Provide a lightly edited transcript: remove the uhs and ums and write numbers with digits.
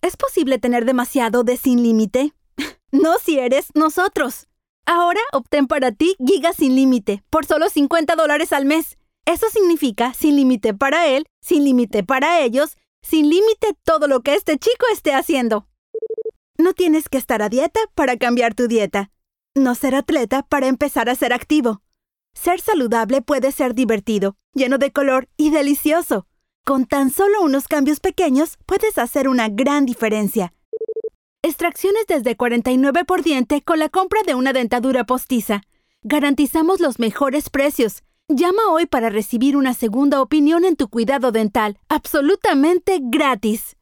¿Es posible tener demasiado de Sin Límite? No si eres nosotros. Ahora obtén para ti Giga Sin Límite por solo $50 al mes. Eso significa sin límite para él, sin límite para ellos, sin límite todo lo que este chico esté haciendo. No tienes que estar a dieta para cambiar tu dieta. No ser atleta para empezar a ser activo. Ser saludable puede ser divertido, lleno de color y delicioso. Con tan solo unos cambios pequeños puedes hacer una gran diferencia. Extracciones desde 49 por diente con la compra de una dentadura postiza. Garantizamos los mejores precios. Llama hoy para recibir una segunda opinión en tu cuidado dental, absolutamente gratis.